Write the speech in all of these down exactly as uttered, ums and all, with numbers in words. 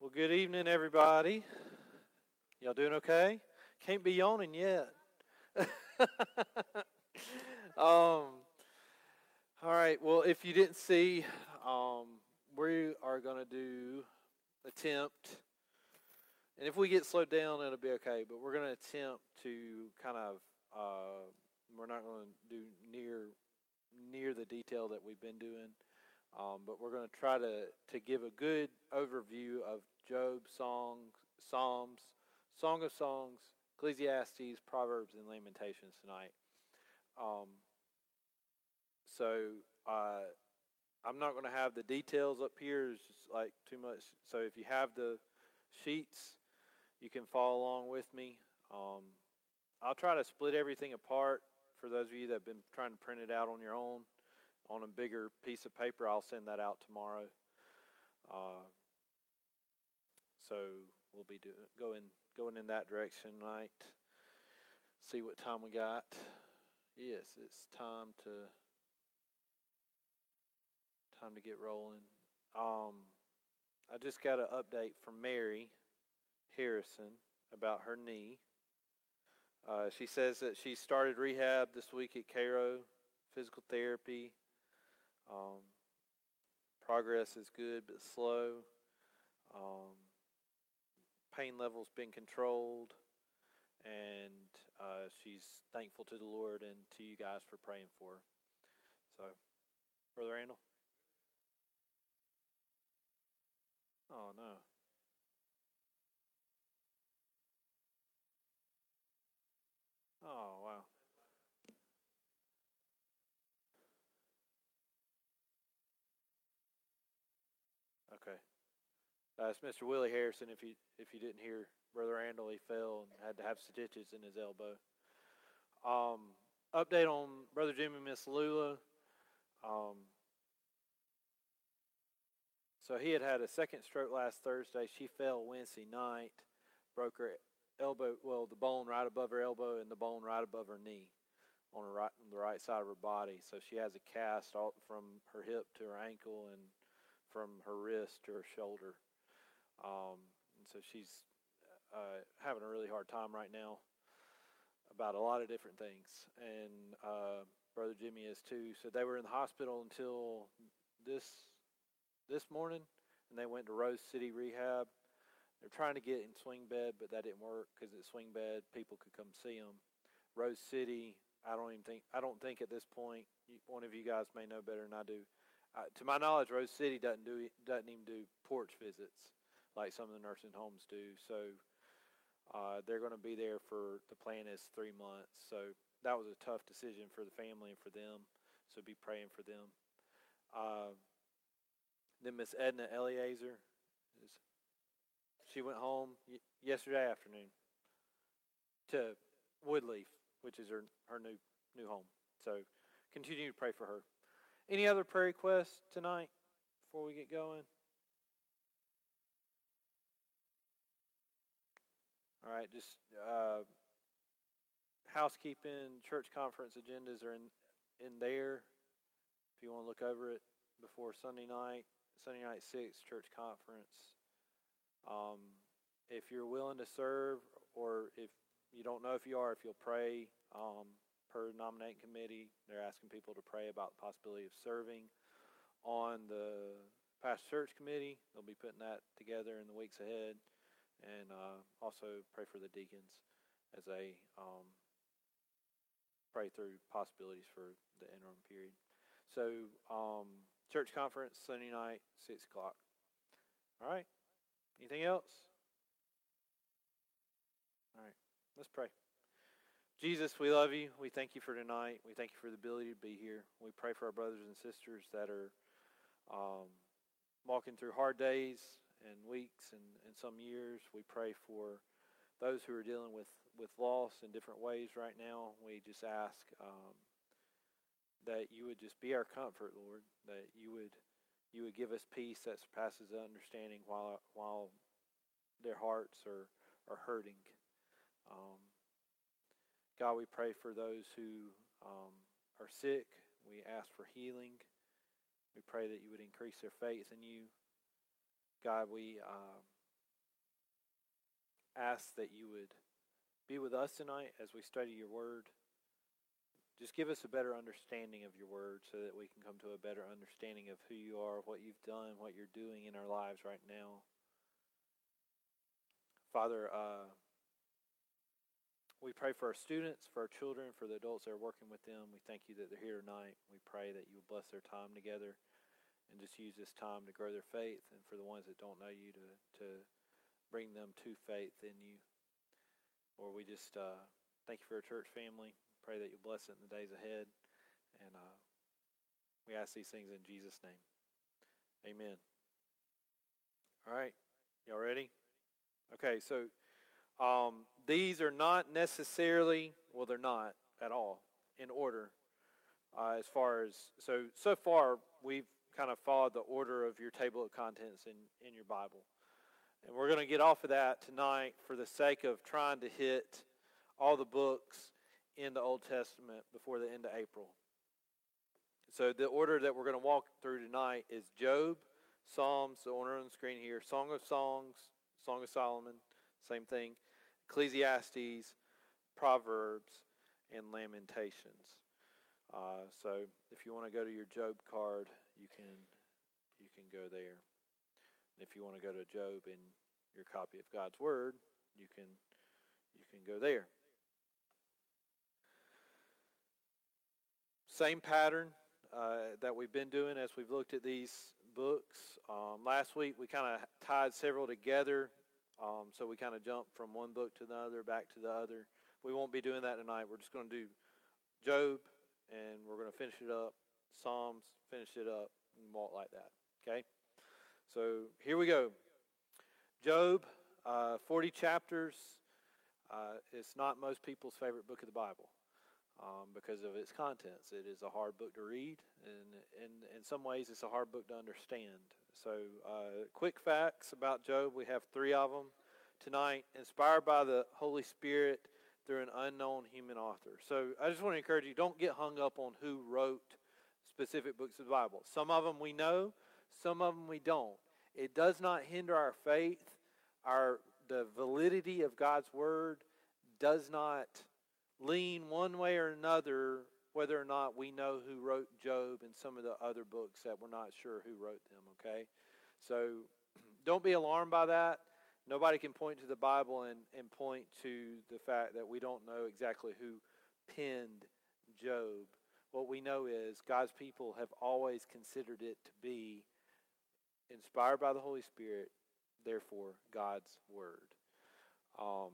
Well, good evening, everybody. Y'all doing okay? Can't be yawning yet. um, all right. Well, if you didn't see, um, we are going to do attempt, and if we get slowed down, it'll be okay. But we're going to attempt to kind of, uh, we're not going to do near near the detail that we've been doing. Um, but we're going to try to, to give a good overview of Job, songs, Psalms, Song of Songs, Ecclesiastes, Proverbs, and Lamentations tonight. Um, so uh, I'm not going to have the details up here. It's just like too much. So if you have the sheets, you can follow along with me. Um, I'll try to split everything apart for those of you that have been trying to print it out on your own. On a bigger piece of paper, I'll send that out tomorrow. Uh, so we'll be doing going going in that direction tonight. See what time we got. Yes, it's time to time to get rolling. Um, I just got an update from Mary Harrison about her knee. Uh, she says that she started rehab this week at Cairo, physical therapy. Um, progress is good but slow. Um, pain level's been controlled, and uh, she's thankful to the Lord and to you guys for praying for her. So, Brother Randall? Oh, no. Oh, wow. Okay. Uh, it's Mister Willie Harrison. If you if you didn't hear, Brother Randall, he fell and had to have stitches in his elbow. Um, update on Brother Jimmy and Miss Lula. Um, so he had had a second stroke last Thursday. She fell Wednesday night, broke her elbow, well, the bone right above her elbow and the bone right above her knee on, her right, on the right side of her body. So she has a cast all, from her hip to her ankle and from her wrist to her shoulder. Um, and so she's uh, having a really hard time right now about a lot of different things. And uh, Brother Jimmy is too. So they were in the hospital until this this morning, and they went to Rose City Rehab. They're trying to get in swing bed, but that didn't work because at swing bed people could come see them. Rose City, I don't even think I don't think at this point, one of you guys may know better than I do. Uh, to my knowledge, Rose City doesn't do doesn't even do porch visits like some of the nursing homes do. So uh, they're going to be there for the plan is three months. So that was a tough decision for the family and for them. So be praying for them. Uh, then Miss Edna Eliezer, is, she went home y- yesterday afternoon to Woodleaf, which is her her new new home. So continue to pray for her. Any other prayer requests tonight before we get going? All right, just uh, housekeeping, church conference agendas are in in there. If you want to look over it before Sunday night, Sunday night six church conference. Um, if you're willing to serve, or if you don't know if you are, if you'll pray um, per nominating committee, they're asking people to pray about the possibility of serving on the past church committee. They'll be putting that together in the weeks ahead, and uh, also pray for the deacons as they um, pray through possibilities for the interim period. So, um, church conference Sunday night, six o'clock. All right. Anything else? All right. Let's pray. Jesus, we love you. We thank you for tonight. We thank you for the ability to be here. We pray for our brothers and sisters that are um, walking through hard days and weeks and, and some years. We pray for those who are dealing with, with loss in different ways right now. We just ask um, that you would just be our comfort, Lord, that you would you would give us peace that surpasses understanding while while their hearts are, are hurting. Um, God, we pray for those who um, are sick. We ask for healing. We pray that you would increase their faith in you. God, we uh, ask that you would be with us tonight as we study your word. Just give us a better understanding of your word so that we can come to a better understanding of who you are, what you've done, what you're doing in our lives right now. Father, uh, we pray for our students, for our children, for the adults that are working with them. We thank you that they're here tonight. We pray that you will bless their time together and just use this time to grow their faith, and for the ones that don't know you to, to bring them to faith in you. Lord, we just uh, thank you for our church family. Pray that you bless it in the days ahead. And uh, we ask these things in Jesus' name. Amen. All right. Y'all ready? Okay, so um, these are not necessarily, well, they're not at all in order uh, as far as, so, so far we've kind of followed the order of your table of contents in, in your Bible. And we're going to get off of that tonight for the sake of trying to hit all the books in the Old Testament before the end of April. So the order that we're going to walk through tonight is Job, Psalms, the order on the screen here, Song of Songs, Song of Solomon, same thing, Ecclesiastes, Proverbs, and Lamentations. Uh, so if you want to go to your Job card, you can you can go there. And if you want to go to Job in your copy of God's Word, you can you can go there. Same pattern uh, that we've been doing as we've looked at these books. Um, last week we kind of tied several together, um, so we kind of jumped from one book to the other, back to the other. We won't be doing that tonight. We're just going to do Job, and we're going to finish it up. Psalms, finish it up, and walk like that. Okay? So here we go. Job, uh, forty chapters. Uh, it's not most people's favorite book of the Bible. Um, because of its contents. It is a hard book to read, and in some ways it's a hard book to understand. So uh, quick facts about Job. We have three of them tonight. Inspired by the Holy Spirit through an unknown human author. So I just want to encourage you, don't get hung up on who wrote specific books of the Bible. Some of them we know, some of them we don't. It does not hinder our faith. Our the validity of God's Word does not lean one way or another, whether or not we know who wrote Job and some of the other books that we're not sure who wrote them, okay? So don't be alarmed by that. Nobody can point to the Bible and, and point to the fact that we don't know exactly who penned Job. What we know is God's people have always considered it to be inspired by the Holy Spirit, therefore God's Word. Um,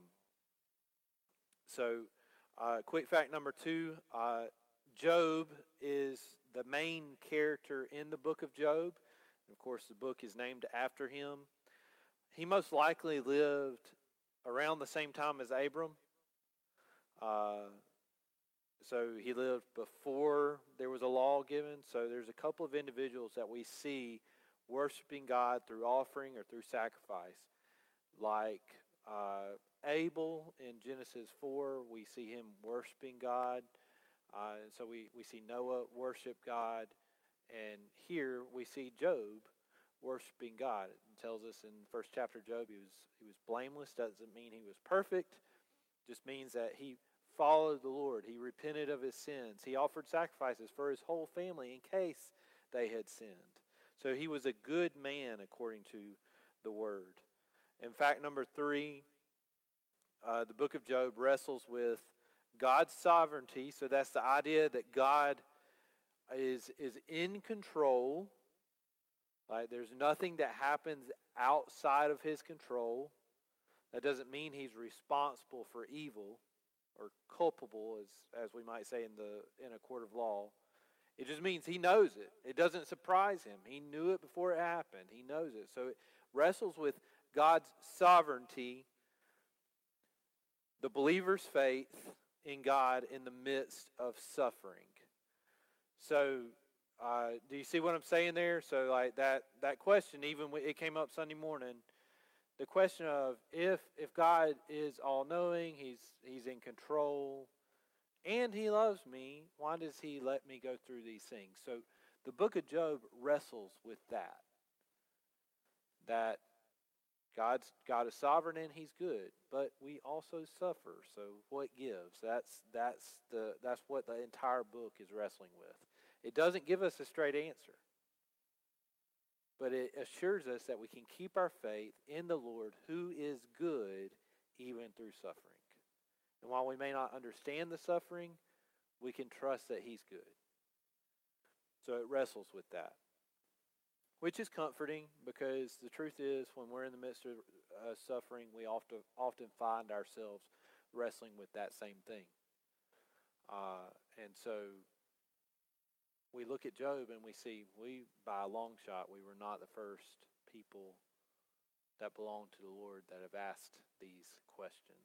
so... Uh, quick fact number two, uh, Job is the main character in the book of Job. And of course, the book is named after him. He most likely lived around the same time as Abram. Uh, so he lived before there was a law given. So there's a couple of individuals that we see worshiping God through offering or through sacrifice, like uh, Abel in Genesis four, we see him worshiping God. Uh, so we, we see Noah worship God. And here we see Job worshiping God. It tells us in the first chapter of Job he was he was blameless. Doesn't mean he was perfect. Just means that he followed the Lord. He repented of his sins. He offered sacrifices for his whole family in case they had sinned. So he was a good man according to the Word. In fact, number three, Uh, the book of Job wrestles with God's sovereignty. So that's the idea that God is is in control. Right? There's nothing that happens outside of his control. That doesn't mean he's responsible for evil or culpable, as as we might say in the in a court of law. It just means he knows it. It doesn't surprise him. He knew it before it happened. He knows it. So it wrestles with God's sovereignty, the believer's faith in God in the midst of suffering. So, uh, do you see what I'm saying there? So, like that that question, even when it came up Sunday morning, the question of if if God is all-knowing, He's He's in control, and He loves me, why does He let me go through these things? So, the book of Job wrestles with that. That God's God is sovereign and He's good, but we also suffer. So what gives? That's that's the that's what the entire book is wrestling with. It doesn't give us a straight answer, but it assures us that we can keep our faith in the Lord, who is good even through suffering. And while we may not understand the suffering, we can trust that He's good. So it wrestles with that, which is comforting, because the truth is, when we're in the midst of uh, suffering, we often often find ourselves wrestling with that same thing. Uh, and so we look at Job and we see, we, by a long shot, we were not the first people that belong to the Lord that have asked these questions.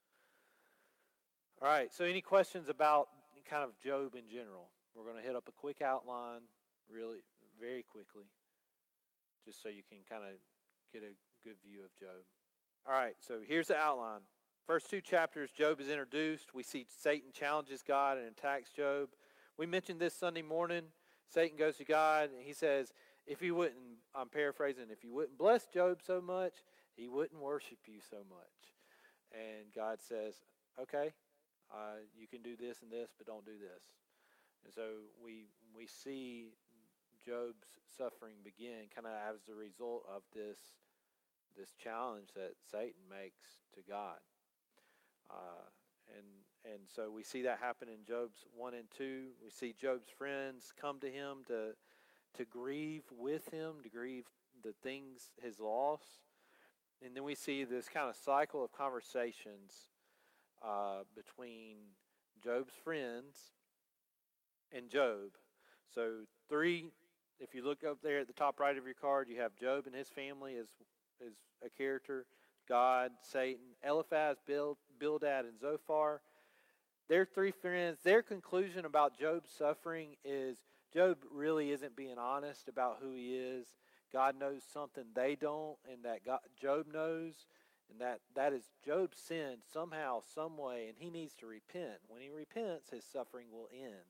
All right, so any questions about kind of Job in general? We're going to hit up a quick outline, really, very quickly, just so you can kind of get a good view of Job. All right, so here's the outline. First two chapters, Job is introduced. We see Satan challenges God and attacks Job. We mentioned this Sunday morning. Satan goes to God, and he says, if you wouldn't, I'm paraphrasing, if you wouldn't bless Job so much, he wouldn't worship you so much. And God says, okay, uh, you can do this and this, but don't do this. And so we we see Job's suffering begin kind of as a result of this this challenge that Satan makes to God. Uh, and and so we see that happen in Job's one and two. We see Job's friends come to him to to grieve with him, to grieve the things, his loss. And then we see this kind of cycle of conversations uh, between Job's friends and Job. So three, if you look up there at the top right of your card, you have Job and his family as, as a character, God, Satan, Eliphaz, Bild, Bildad, and Zophar. Their three friends, their conclusion about Job's suffering is Job really isn't being honest about who he is. God knows something they don't, and that God, Job knows, and that, that is Job's sin somehow, some way, and he needs to repent. When he repents, his suffering will end.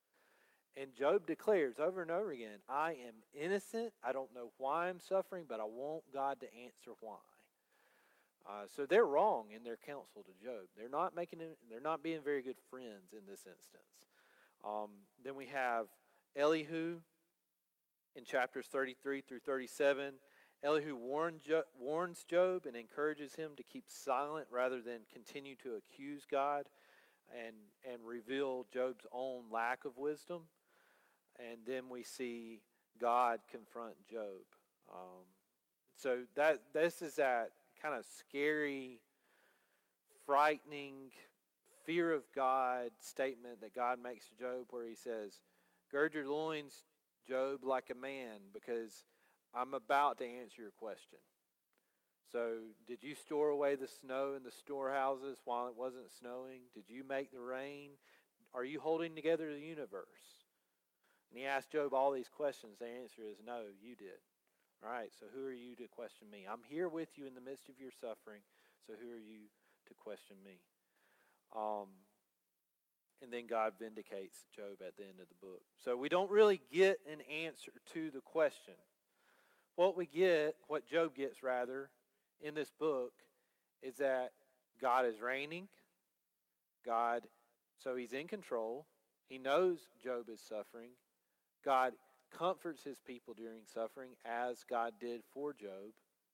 And Job declares over and over again, I am innocent. I don't know why I'm suffering, but I want God to answer why. Uh, so they're wrong in their counsel to Job. They're not making it, they're not being very good friends in this instance. Um, then we have Elihu in chapters thirty-three through thirty-seven. Elihu warned jo- warns Job and encourages him to keep silent rather than continue to accuse God and and reveal Job's own lack of wisdom. And then we see God confront Job. Um, so that this is that kind of scary, frightening, fear of God statement that God makes to Job, where he says, gird your loins, Job, like a man, because I'm about to answer your question. So did you store away the snow in the storehouses while it wasn't snowing? Did you make the rain? Are you holding together the universe? And he asked Job all these questions. The answer is no, you did. All right, so who are you to question me? I'm here with you in the midst of your suffering, so who are you to question me? Um, and then God vindicates Job at the end of the book. So we don't really get an answer to the question. What we get, what Job gets rather, in this book is that God is reigning. God, so he's in control. He knows Job is suffering. God comforts his people during suffering, as God did for Job.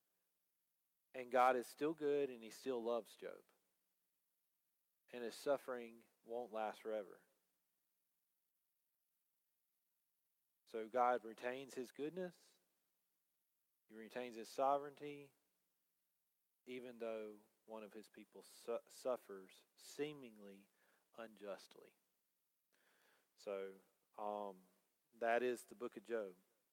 And God is still good, and he still loves Job. And his suffering won't last forever. So God retains his goodness. He retains his sovereignty, even though one of his people su- suffers seemingly unjustly. So, um, that is the book of Job.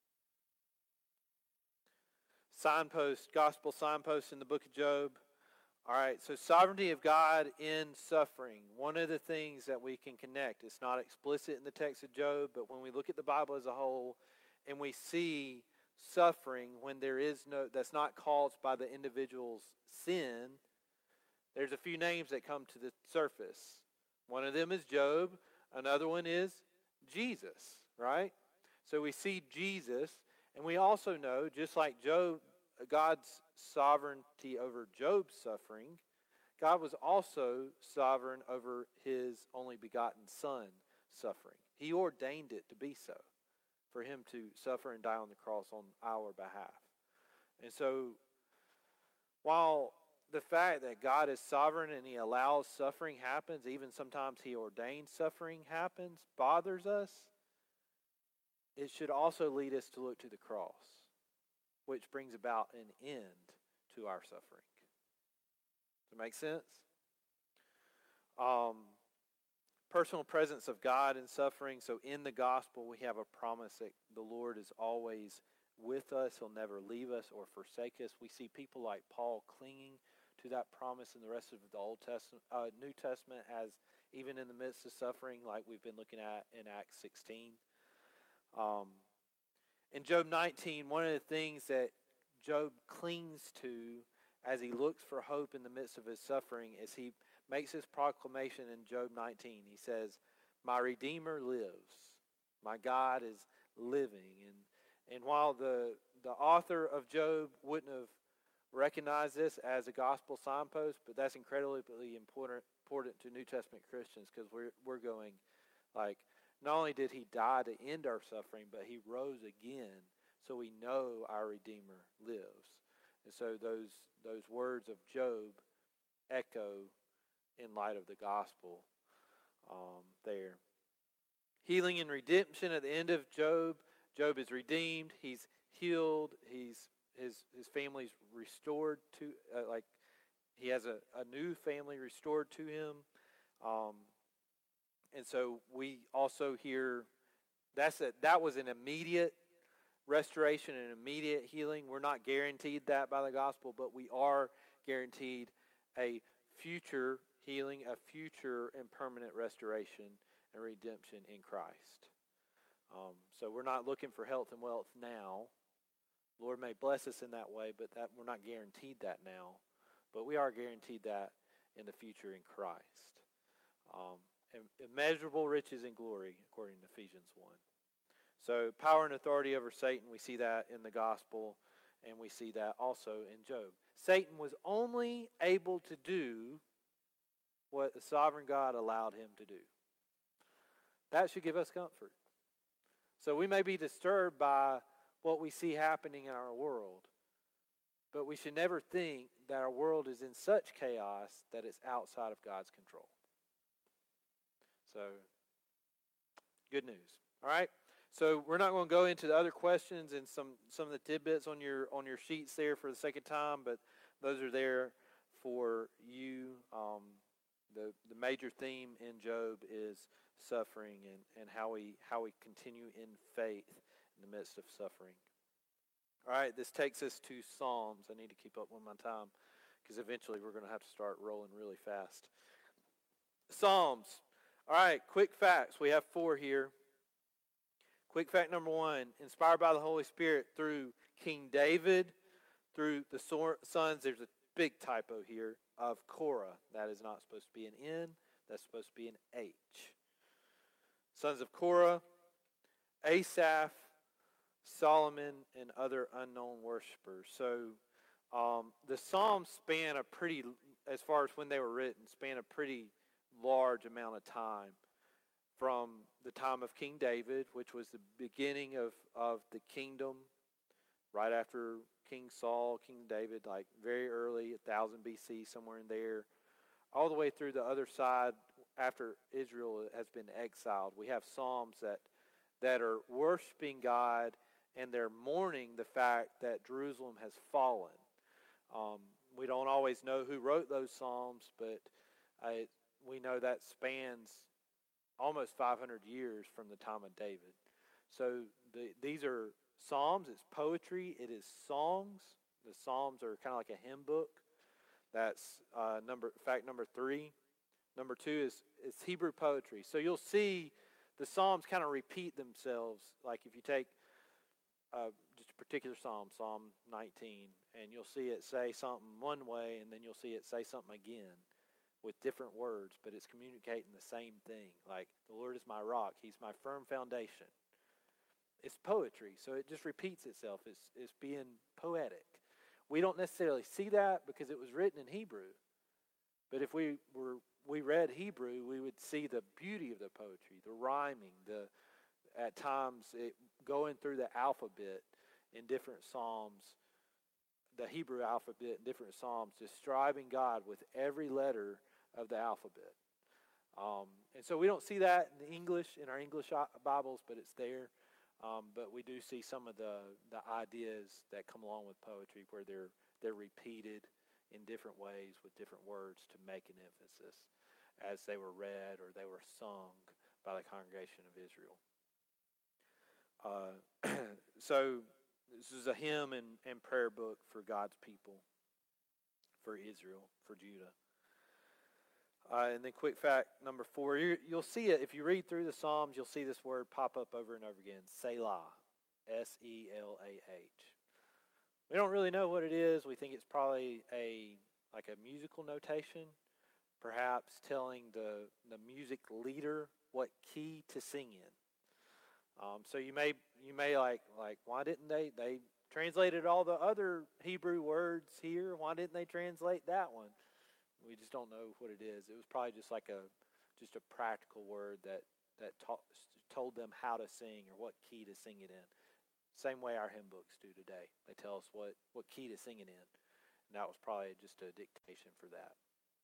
Signpost, gospel signpost in the book of Job. All right, so sovereignty of God in suffering. One of the things that we can connect, it's not explicit in the text of Job, but when we look at the Bible as a whole and we see suffering when there is no, that's not caused by the individual's sin, there's a few names that come to the surface. One of them is Job. Another one is Jesus, right? So we see Jesus, and we also know, just like Job, God's sovereignty over Job's suffering, God was also sovereign over his only begotten son suffering. He ordained it to be so, for him to suffer and die on the cross on our behalf. And so, while the fact that God is sovereign and he allows suffering happens, even sometimes he ordains suffering happens, bothers us, it should also lead us to look to the cross, which brings about an end to our suffering. Does that make sense? Um, personal presence of God in suffering. So in the gospel, we have a promise that the Lord is always with us. He'll never leave us or forsake us. We see people like Paul clinging to that promise in the rest of the Old Testament, uh, New Testament, as even in the midst of suffering, like we've been looking at in Acts sixteen. Um, in Job nineteen, one of the things that Job clings to as he looks for hope in the midst of his suffering is he makes his proclamation in Job nineteen. He says, "My Redeemer lives. My God is living." And and while the the author of Job wouldn't have recognized this as a gospel signpost, but that's incredibly important important to New Testament Christians, because we're we're going like, not only did he die to end our suffering, but he rose again, so we know our Redeemer lives. And so those those words of Job echo in light of the gospel um, there. Healing and redemption at the end of Job. Job is redeemed. He's healed. He's his his family's restored to uh, like he has a, a new family restored to him. Um, and so we also hear that's a, that was an immediate restoration and immediate healing. We're not guaranteed that by the gospel, but we are guaranteed a future healing, a future and permanent restoration and redemption in Christ. Um, so we're not looking for health and wealth now. Lord may bless us in that way, but that we're not guaranteed that now. But we are guaranteed that in the future in Christ. Um, immeasurable riches and glory, according to Ephesians one. So power and authority over Satan, we see that in the gospel, and we see that also in Job. Satan was only able to do what the sovereign God allowed him to do. That should give us comfort. So we may be disturbed by what we see happening in our world, but we should never think that our world is in such chaos that it's outside of God's control. So, good news. All right? So we're not going to go into the other questions and some, some of the tidbits on your on your sheets there for the second time, but those are there for you. Um, the the major theme in Job is suffering and, and how we how we continue in faith in the midst of suffering. All right, this takes us to Psalms. I need to keep up with my time because eventually we're going to have to start rolling really fast. Psalms. All right, quick facts. We have four here. Quick fact number one, inspired by the Holy Spirit through King David, through the sons, there's a big typo here, of Korah. That is not supposed to be an N, that's supposed to be an H. Sons of Korah, Asaph, Solomon, and other unknown worshipers. So um, the Psalms span a pretty, as far as when they were written, span a pretty large amount of time. From the time of King David, which was the beginning of, of the kingdom, right after King Saul, King David, like very early, one thousand B C, somewhere in there, all the way through the other side after Israel has been exiled. We have Psalms that, that are worshiping God, and they're mourning the fact that Jerusalem has fallen. Um, we don't always know who wrote those Psalms, but uh, we know that spans almost five hundred years from the time of David. So the, these are Psalms. It's poetry. It is songs. The Psalms are kind of like a hymn book. That's uh, number fact number three. Number two is, is Hebrew poetry. So you'll see the Psalms kind of repeat themselves. Like if you take uh, just a particular Psalm, Psalm nineteen, and you'll see it say something one way, and then you'll see it say something again with different words, but it's communicating the same thing. Like, the Lord is my rock. He's my firm foundation. It's poetry, so it just repeats itself. It's, it's being poetic. we don't necessarily see that because it was written in Hebrew. But if we were we read Hebrew, we would see the beauty of the poetry, the rhyming, the at times it, going through the alphabet in different psalms, the Hebrew alphabet in different psalms, describing God with every letter of the alphabet. Um, and so we don't see that in English, in our English Bibles, but it's there. Um, but we do see some of the, the ideas that come along with poetry where they're they're repeated in different ways with different words to make an emphasis as they were read or they were sung by the congregation of Israel. Uh, so this is a hymn and, and prayer book for God's people, for Israel, for Judah. Uh, and then quick fact number four, you, you'll see it, if you read through the Psalms, you'll see this word pop up over and over again, Selah, S E L A H. We don't really know what it is. We think it's probably a like a musical notation, perhaps telling the, the music leader what key to sing in. Um, so you may you may like, like why didn't they, they translated all the other Hebrew words here, why didn't they translate that one? We just don't know what it is. It was probably just like a just a practical word that that ta- told them how to sing or what key to sing it in. Same way our hymn books do today. They tell us what, what key to sing it in. And that was probably just a dictation for that.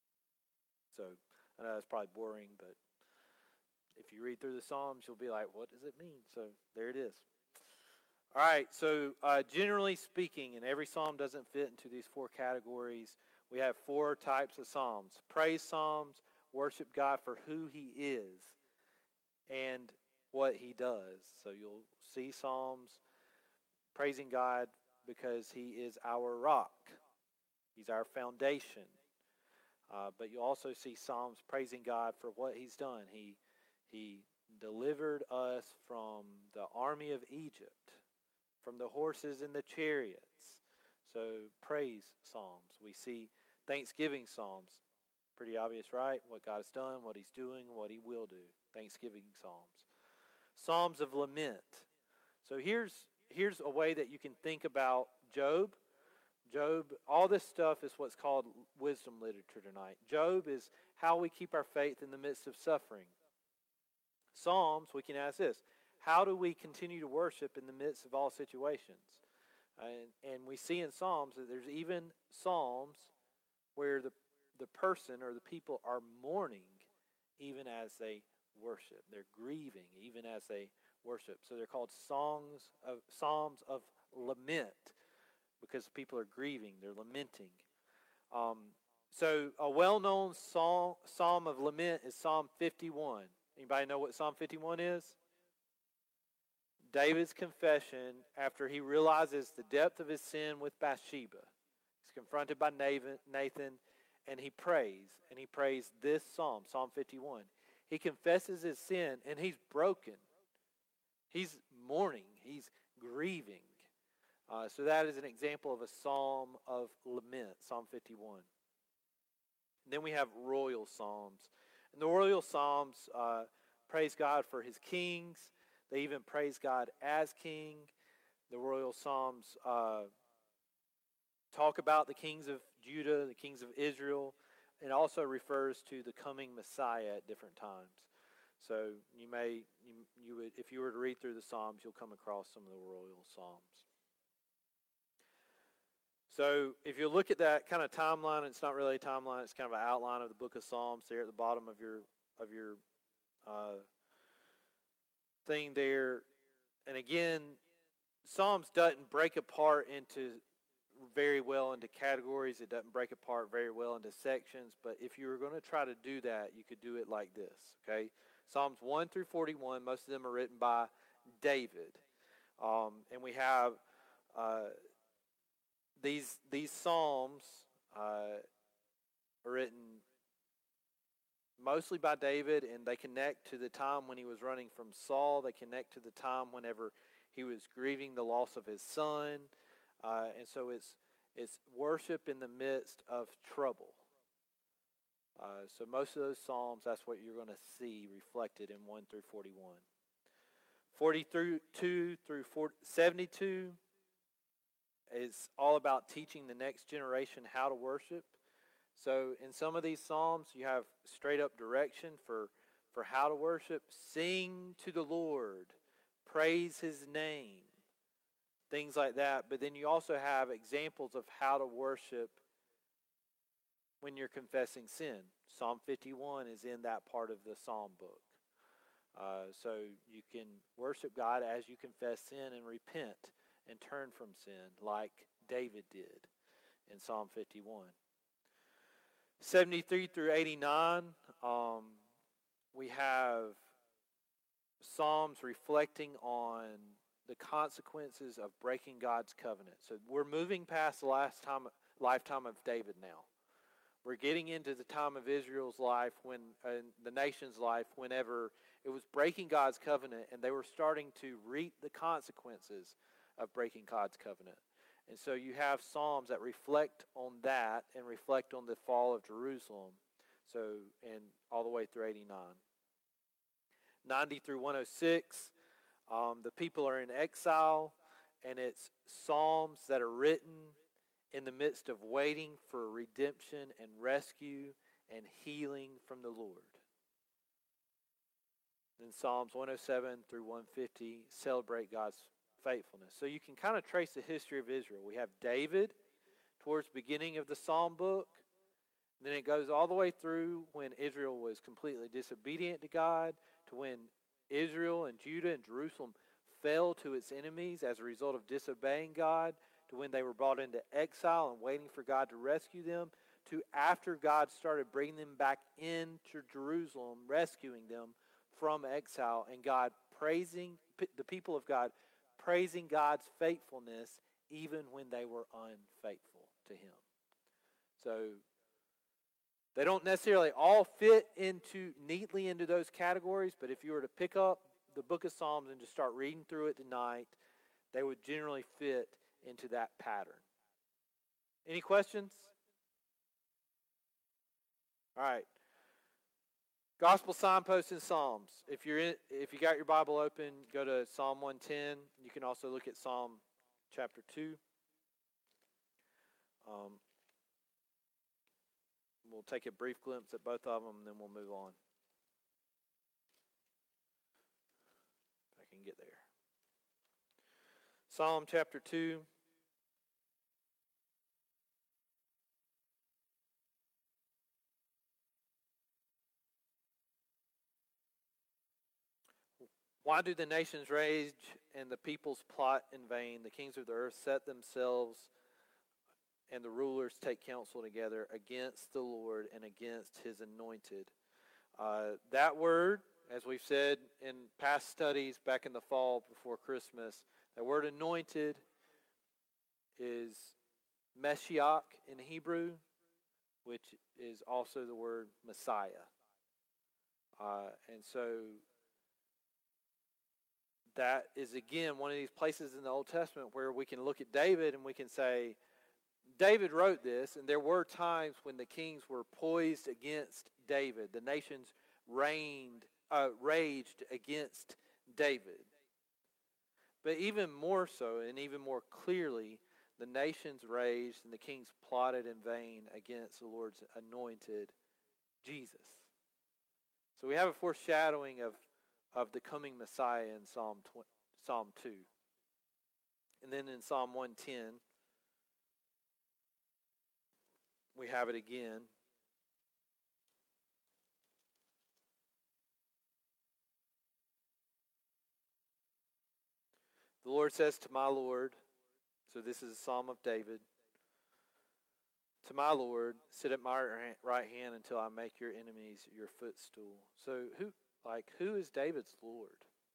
So I know that's probably boring, but if you read through the Psalms, you'll be like, what does it mean? So there it is. All right, so uh, generally speaking, and every psalm doesn't fit into these four categories, we have four types of psalms. Praise psalms, worship God for who he is and what he does. So you'll see psalms praising God because he is our rock. He's our foundation. Uh, but you also see psalms praising God for what he's done. He, he delivered us from the army of Egypt, from the horses and the chariots. So praise psalms. We see thanksgiving psalms. Pretty obvious, right? What God has done, what he's doing, what he will do. Thanksgiving psalms. Psalms of lament. So here's here's a way that you can think about Job. Job, all this stuff is what's called wisdom literature tonight. Job is how we keep our faith in the midst of suffering. Psalms, we can ask this: how do we continue to worship in the midst of all situations? And, and we see in Psalms that there's even Psalms where the, the person or the people are mourning even as they worship. They're grieving even as they worship. So they're called songs of Psalms of lament because people are grieving, they're lamenting. Um, so a well-known psalm, psalm of lament is Psalm fifty-one. Anybody know what Psalm fifty-one is? David's confession after he realizes the depth of his sin with Bathsheba. He's confronted by Nathan, and he prays, and he prays this psalm, Psalm fifty-one. He confesses his sin, and he's broken. He's mourning. He's grieving. Uh, so that is an example of a psalm of lament, Psalm fifty-one. And then we have royal psalms. And the royal psalms uh, praise God for his kings. They even praise God as king. The royal psalms uh, talk about the kings of Judah, the kings of Israel, and also refers to the coming Messiah at different times. So you may, you, you would, if you were to read through the Psalms, you'll come across some of the royal psalms. So if you look at that kind of timeline, it's not really a timeline; it's kind of an outline of the book of Psalms there at the bottom of your of your uh, thing there. And again, Psalms doesn't break apart into very well into categories. It doesn't break apart very well into sections. But if you were going to try to do that, you could do it like this. Okay, Psalms one through forty-one. Most of them are written by David, um, and we have. Uh, These these psalms uh, are written mostly by David, and they connect to the time when he was running from Saul. They connect to the time whenever he was grieving the loss of his son, uh, and so it's it's worship in the midst of trouble. Uh, so most of those psalms, that's what you're going to see reflected in one through forty-one. forty-two through seventy-two. is all about teaching the next generation how to worship. So in some of these psalms, you have straight up direction for, for how to worship. Sing to the Lord, praise his name, things like that. But then you also have examples of how to worship when you're confessing sin. Psalm fifty-one is in that part of the psalm book. Uh, so you can worship God as you confess sin and repent and turn from sin like David did in Psalm fifty-one. seventy-three through eighty-nine, um, we have Psalms reflecting on the consequences of breaking God's covenant. So we're moving past the last time, lifetime of David now. We're getting into the time of Israel's life, when uh, the nation's life, whenever it was breaking God's covenant, and they were starting to reap the consequences of breaking God's covenant. And so you have Psalms that reflect on that and reflect on the fall of Jerusalem. So, and all the way through eighty-nine. ninety through one oh six, um, the people are in exile, and it's Psalms that are written in the midst of waiting for redemption and rescue and healing from the Lord. Then Psalms one oh seven through one fifty celebrate God's faithfulness. So you can kind of trace the history of Israel. We have David towards the beginning of the Psalm book. Then it goes all the way through when Israel was completely disobedient to God, to when Israel and Judah and Jerusalem fell to its enemies as a result of disobeying God, to when they were brought into exile and waiting for God to rescue them, to after God started bringing them back into Jerusalem, rescuing them from exile, and God praising, the people of God praising God's faithfulness even when they were unfaithful to him. So they don't necessarily all fit into neatly into those categories, but if you were to pick up the book of Psalms and just start reading through it tonight, they would generally fit into that pattern. Any questions? All right. Gospel signposts in Psalms. If you're in, if you got your Bible open, go to Psalm one ten. You can also look at Psalm chapter two. Um, we'll take a brief glimpse at both of them, and then we'll move on. If I can get there. Psalm chapter two. Why do the nations rage and the peoples plot in vain? The kings of the earth set themselves, and the rulers take counsel together against the Lord and against his anointed. Uh, that word, as we've said in past studies back in the fall before Christmas, that word anointed is Meshiach in Hebrew, which is also the word Messiah. Uh, and so that is, again, one of these places in the Old Testament where we can look at David and we can say, David wrote this, and there were times when the kings were poised against David. The nations reigned, uh, raged against David. But even more so, and even more clearly, the nations raged and the kings plotted in vain against the Lord's anointed, Jesus. So we have a foreshadowing of of the coming Messiah in Psalm Psalm two. And then in Psalm one ten, we have it again. The Lord says to my Lord, so this is a Psalm of David, to my Lord, sit at my right hand until I make your enemies your footstool. So who Like, who is David's Lord?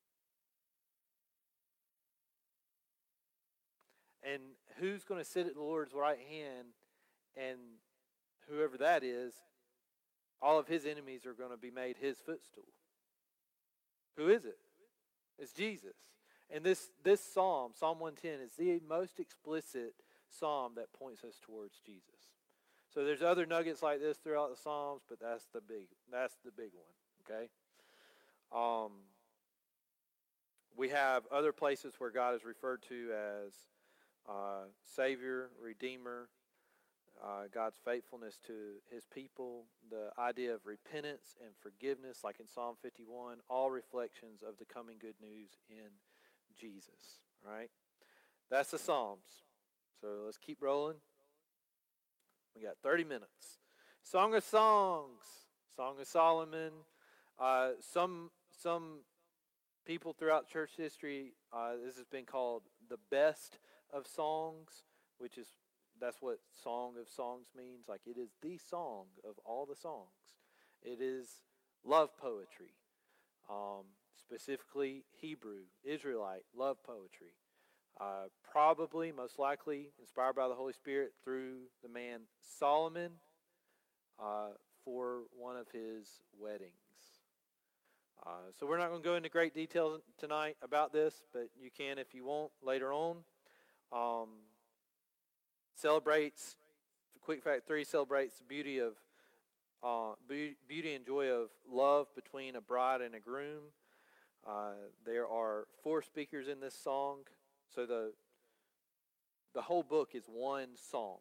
And who's going to sit at the Lord's right hand, and whoever that is, all of his enemies are going to be made his footstool? Who is it? It's Jesus. And this, this psalm, Psalm one ten, is the most explicit psalm that points us towards Jesus. So there's other nuggets like this throughout the Psalms, but that's the big, that's the big one, okay? Um, we have other places where God is referred to as uh, Savior, Redeemer, uh, God's faithfulness to his people, the idea of repentance and forgiveness, like in Psalm fifty-one, all reflections of the coming good news in Jesus, right? That's the Psalms. So let's keep rolling. We got thirty minutes. Song of Songs, Song of Solomon. Uh, some some people throughout church history, uh, this has been called the best of songs, which is, that's what Song of Songs means. Like, it is the song of all the songs. It is love poetry, um, specifically Hebrew, Israelite love poetry. Uh, probably, most likely, inspired by the Holy Spirit through the man Solomon uh, for one of his weddings. Uh, so we're not going to go into great detail tonight about this, but you can if you want later on. Um, celebrates, quick fact three, celebrates the beauty of uh, beauty and joy of love between a bride and a groom. Uh, there are four speakers in this song, so the the whole book is one song,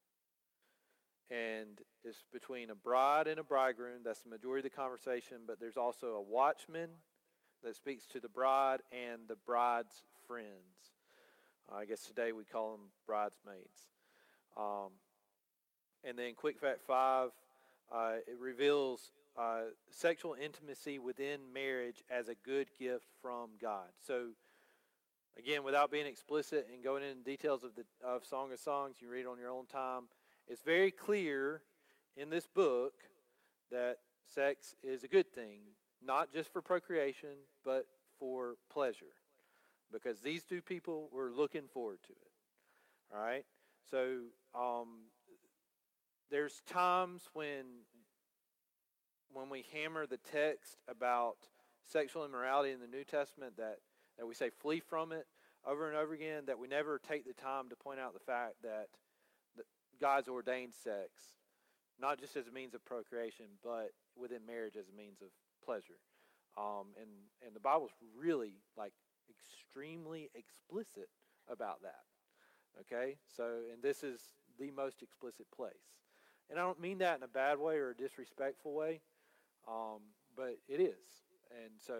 and it's between a bride and a bridegroom. That's the majority of the conversation, but there's also a watchman that speaks to the bride and the bride's friends. Uh, I guess today we call them bridesmaids. Um, and then quick fact five, uh, it reveals uh, sexual intimacy within marriage as a good gift from God. So again, without being explicit and going into details of the of Song of Songs, you read on your own time. It's very clear in this book that sex is a good thing, not just for procreation, but for pleasure, because these two people were looking forward to it. All right? So um, there's times when when we hammer the text about sexual immorality in the New Testament that, that we say flee from it over and over again, that we never take the time to point out the fact that God's ordained sex, not just as a means of procreation, but within marriage as a means of pleasure. Um, and, and the Bible's really, like, extremely explicit about that. Okay? So, and this is the most explicit place. And I don't mean that in a bad way or a disrespectful way, um, but it is. And so,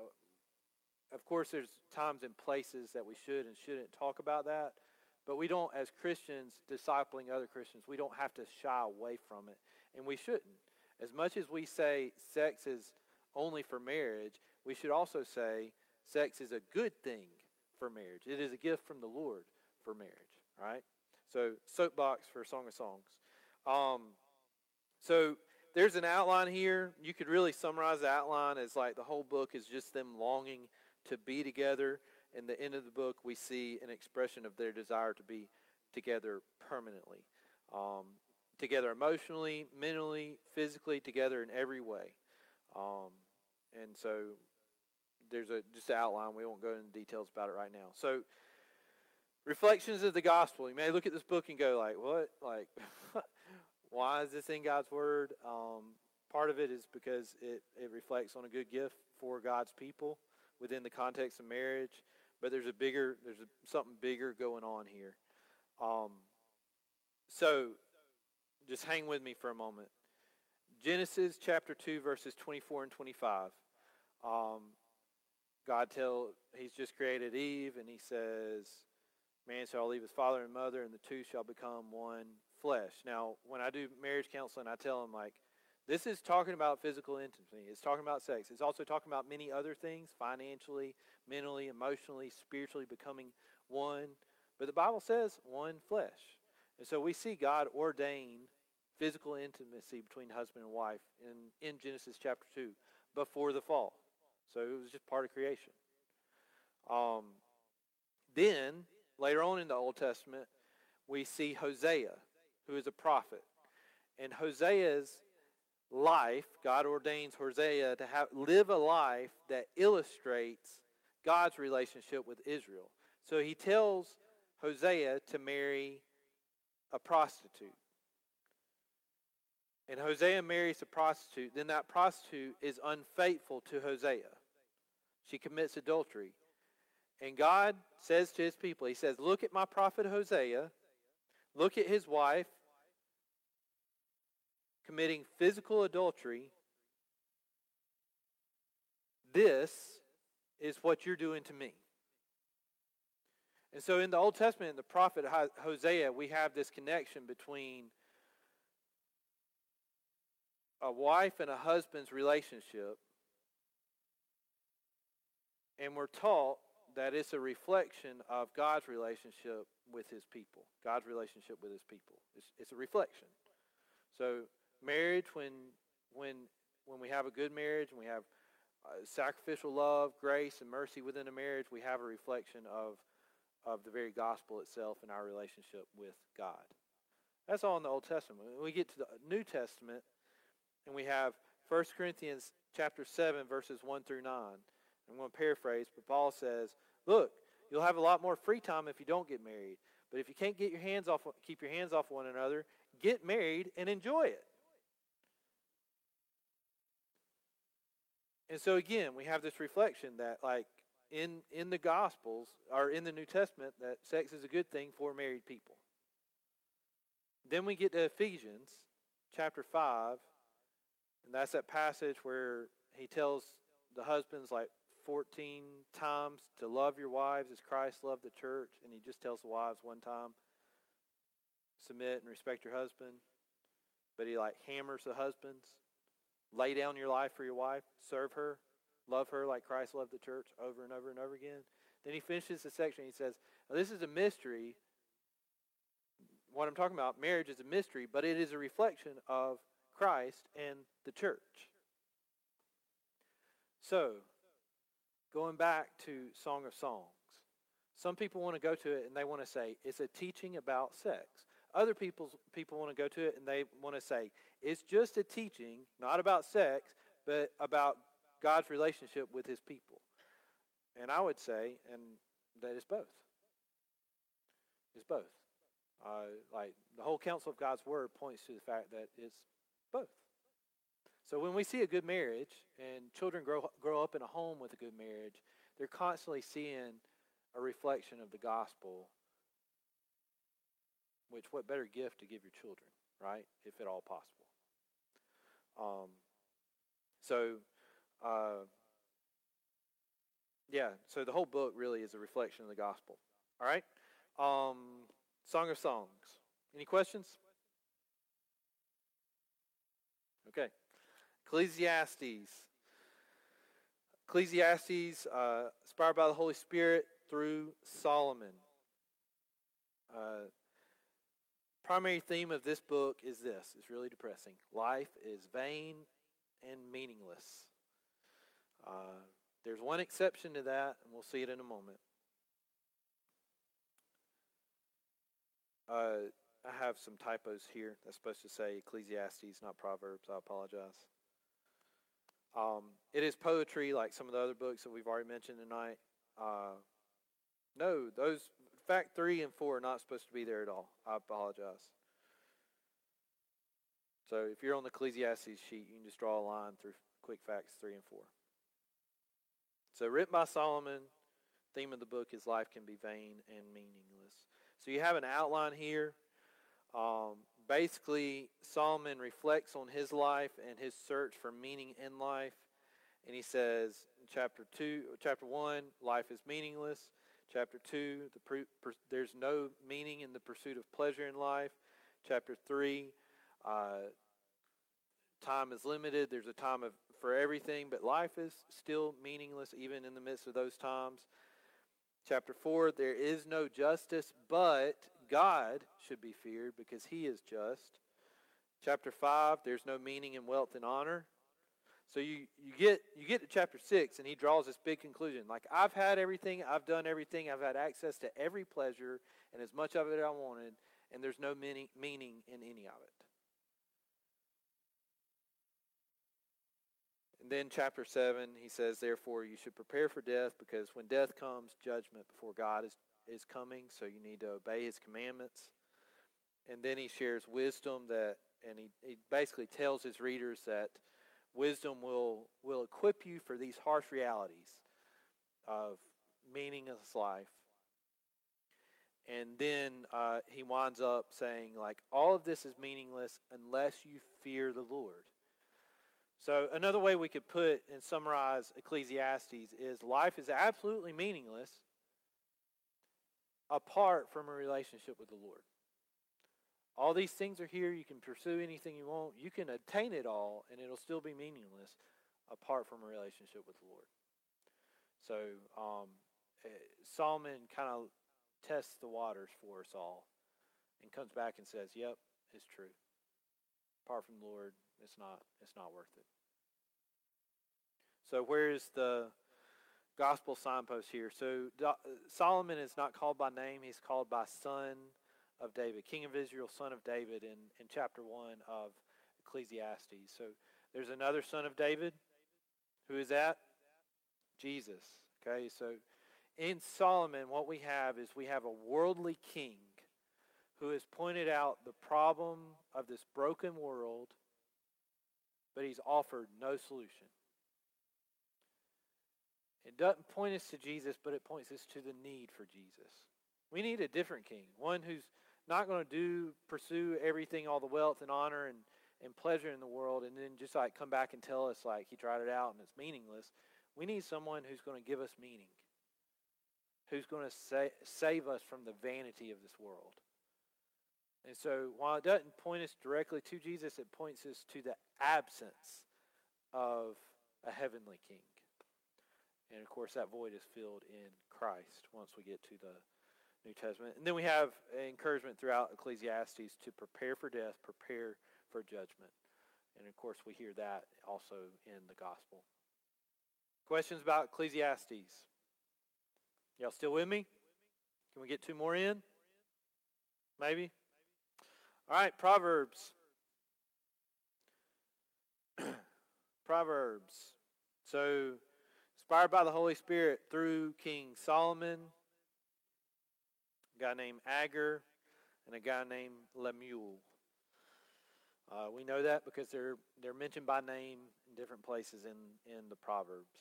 uh, of course, there's times and places that we should and shouldn't talk about that. But we don't, as Christians, discipling other Christians, we don't have to shy away from it. And we shouldn't. As much as we say sex is only for marriage, we should also say sex is a good thing for marriage. It is a gift from the Lord for marriage. Right? So, soapbox for Song of Songs. Um, so, there's an outline here. You could really summarize the outline as like the whole book is just them longing to be together. In the end of the book, we see an expression of their desire to be together permanently. Um, together emotionally, mentally, physically, together in every way. Um, and so there's a just an outline. We won't go into details about it right now. So reflections of the gospel. You may look at this book and go like, what? Like, why is this in God's word? Um, part of it is because it, it reflects on a good gift for God's people within the context of marriage. But there's a bigger, there's a, something bigger going on here. Um, so, just hang with me for a moment. Genesis chapter two, verses twenty-four and twenty-five. Um, God tell, he's just created Eve, and he says, man shall leave his father and mother, and the two shall become one flesh. Now, when I do marriage counseling, I tell them, like, this is talking about physical intimacy. It's talking about sex. It's also talking about many other things, financially, mentally, emotionally, spiritually becoming one. But the Bible says one flesh. And so we see God ordain physical intimacy between husband and wife in, in Genesis chapter two before the fall. So it was just part of creation. Um, then, later on in the Old Testament, we see Hosea, who is a prophet. And Hosea's life, God ordains Hosea to have live a life that illustrates God's relationship with Israel. So he tells Hosea to marry a prostitute. And Hosea marries a prostitute. Then that prostitute is unfaithful to Hosea. She commits adultery. And God says to his people, he says, look at my prophet Hosea, look at his wife committing physical adultery. This is what you're doing to me. And so in the Old Testament, in the prophet Hosea, we have this connection between a wife and a husband's relationship. And we're taught that it's a reflection of God's relationship with his people. God's relationship with his people. It's, it's a reflection. So marriage, when when when we have a good marriage and we have uh, sacrificial love, grace, and mercy within a marriage, we have a reflection of, of the very gospel itself and our relationship with God. That's all in the Old Testament. When we get to the New Testament, and we have First Corinthians chapter seven, verses one through nine. I'm going to paraphrase, but Paul says, look, you'll have a lot more free time if you don't get married. But if you can't get your hands off, keep your hands off one another, get married and enjoy it. And so again, we have this reflection that like in, in the Gospels, or in the New Testament, that sex is a good thing for married people. Then we get to Ephesians chapter five, and that's that passage where he tells the husbands like fourteen times to love your wives as Christ loved the church, and he just tells the wives one time, submit and respect your husband. But he like hammers the husbands. Lay down your life for your wife. Serve her. Love her like Christ loved the church, over and over and over again. Then he finishes the section. He says, this is a mystery. What I'm talking about, marriage is a mystery, but it is a reflection of Christ and the church. So, going back to Song of Songs. Some people want to go to it and they want to say, it's a teaching about sex. Other people's, people want to go to it and they want to say, it's just a teaching, not about sex, but about God's relationship with his people. And I would say, and that it's both. It's both. Uh, like the whole counsel of God's word points to the fact that it's both. So when we see a good marriage and children grow grow up in a home with a good marriage, they're constantly seeing a reflection of the gospel. Which, what better gift to give your children, right? If at all possible. Um. So, uh, yeah. So the whole book really is a reflection of the gospel. All right. Um, Song of Songs. Any questions? Okay. Ecclesiastes. Ecclesiastes, uh, inspired by the Holy Spirit through Solomon. Uh, primary theme of this book is this. It's really depressing. Life is vain and meaningless. Uh, there's one exception to that, and we'll see it in a moment. Uh, I have some typos here. That's supposed to say Ecclesiastes, not Proverbs. I apologize. Um, it is poetry, like some of the other books that we've already mentioned tonight. Uh, no, those fact three and four are not supposed to be there at all. I apologize. So if you're on the Ecclesiastes sheet, you can just draw a line through quick facts three and four. So written by Solomon, theme of the book is life can be vain and meaningless. So you have an outline here. Um, basically, Solomon reflects on his life and his search for meaning in life. And he says in chapter two, chapter one, life is meaningless. Chapter two, the per, per, there's no meaning in the pursuit of pleasure in life. Chapter three, uh, time is limited. There's a time of, for everything, but life is still meaningless even in the midst of those times. Chapter four, there is no justice, but God should be feared because he is just. Chapter five, there's no meaning in wealth and honor. So you, you get you get to chapter six, and he draws this big conclusion. Like, I've had everything, I've done everything, I've had access to every pleasure, and as much of it as I wanted, and there's no meaning, meaning in any of it. And then chapter seven, he says, therefore you should prepare for death, because when death comes, judgment before God is, is coming, so you need to obey his commandments. And then he shares wisdom that, and he, he basically tells his readers that wisdom will will equip you for these harsh realities of meaningless life. And then uh, he winds up saying, like, all of this is meaningless unless you fear the Lord. So another way we could put and summarize Ecclesiastes is life is absolutely meaningless apart from a relationship with the Lord. All these things are here. You can pursue anything you want. You can attain it all, and it'll still be meaningless apart from a relationship with the Lord. So um, Solomon kind of tests the waters for us all and comes back and says, yep, it's true. Apart from the Lord, it's not, it's not worth it. So where is the gospel signpost here? So Do- Solomon is not called by name. He's called by son of David, King of Israel, son of David, in, in chapter one of Ecclesiastes. So there's another son of David. Who is that? Jesus. Okay, so in Solomon, what we have is we have a worldly king who has pointed out the problem of this broken world, but he's offered no solution. It doesn't point us to Jesus, but it points us to the need for Jesus. We need a different king, one who's not going to do, pursue everything, all the wealth and honor and, and pleasure in the world, and then just like come back and tell us like he tried it out and it's meaningless. We need someone who's going to give us meaning, who's going to sa- save us from the vanity of this world. And so while it doesn't point us directly to Jesus, it points us to the absence of a heavenly king. And of course that void is filled in Christ once we get to the New Testament. And then we have encouragement throughout Ecclesiastes to prepare for death, prepare for judgment. And of course we hear that also in the gospel. Questions about Ecclesiastes? Y'all still with me? Can we get two more in? Maybe? All right, Proverbs. Proverbs. So, inspired by the Holy Spirit through King Solomon, a guy named Agur, and a guy named Lemuel. Uh, we know that because they're they're mentioned by name in different places in, in the Proverbs.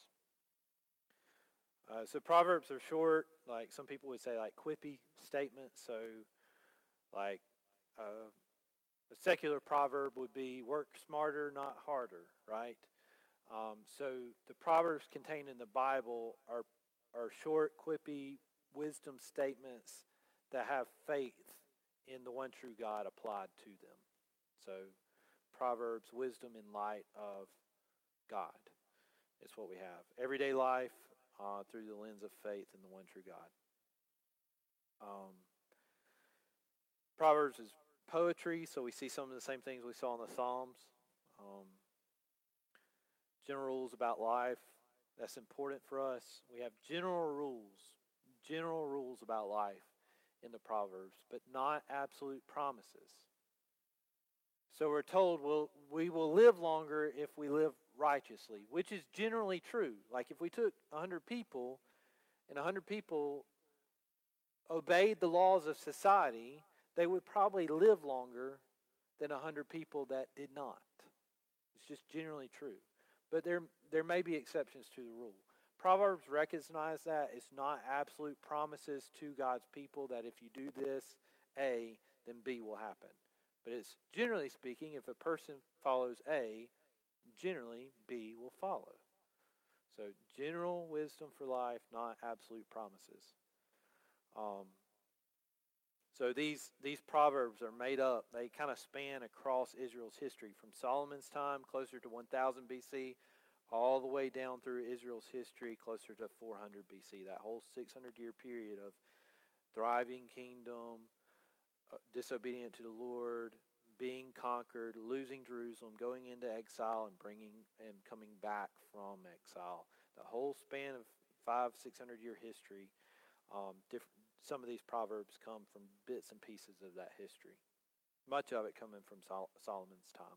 Uh, so Proverbs are short, like some people would say, like quippy statements. So, like uh, a secular proverb would be "work smarter, not harder," right? Um, so the proverbs contained in the Bible are are short, quippy wisdom statements that have faith in the one true God applied to them. So Proverbs, wisdom in light of God is what we have. Everyday life uh, through the lens of faith in the one true God. Um, Proverbs is poetry, so we see some of the same things we saw in the Psalms. Um, general rules about life, that's important for us. We have general rules, general rules about life in the Proverbs, but not absolute promises. So we're told we'll, we will live longer if we live righteously, which is generally true. Like if we took one hundred people and one hundred people obeyed the laws of society, they would probably live longer than one hundred people that did not. It's just generally true. But there, there may be exceptions to the rule. Proverbs recognize that. It's not absolute promises to God's people that if you do this, A, then B will happen. But it's generally speaking, if a person follows A, generally B will follow. So general wisdom for life, not absolute promises. Um, so these these proverbs are made up. They kind of span across Israel's history from Solomon's time, closer to one thousand B C, all the way down through Israel's history, closer to four hundred B C. That whole six hundred year period of thriving kingdom, uh, disobedient to the Lord, being conquered, losing Jerusalem, going into exile, and bringing and coming back from exile. The whole span of five, six hundred year history. Um, different. Some of these proverbs come from bits and pieces of that history. Much of it coming from Sol- Solomon's time.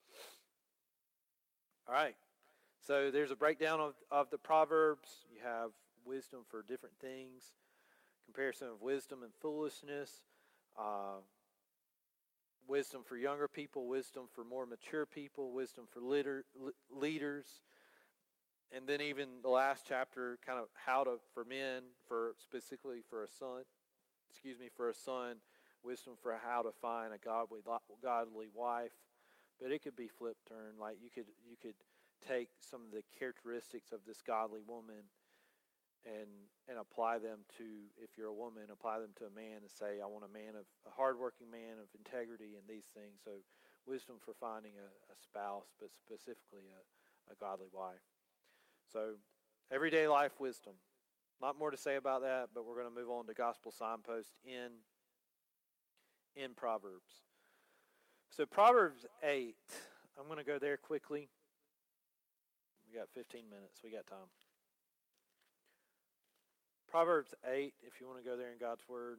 All right. So there's a breakdown of, of the proverbs. You have wisdom for different things, comparison of wisdom and foolishness, uh, wisdom for younger people, wisdom for more mature people, wisdom for leader, leaders, and then even the last chapter, kind of how to, for men, for specifically for a son, excuse me, for a son, wisdom for how to find a godly, godly wife. But it could be flip turned. Like you could, you could take some of the characteristics of this godly woman and and apply them to, if you're a woman, apply them to a man and say, I want a man of a hardworking man of integrity and these things. So wisdom for finding a, a spouse, but specifically a, a godly wife. So everyday life wisdom. Not more to say about that, but we're going to move on to gospel signpost in in Proverbs. So Proverbs eight, I'm going to go there quickly. We got fifteen minutes. We got time. Proverbs eight, if you want to go there in God's Word.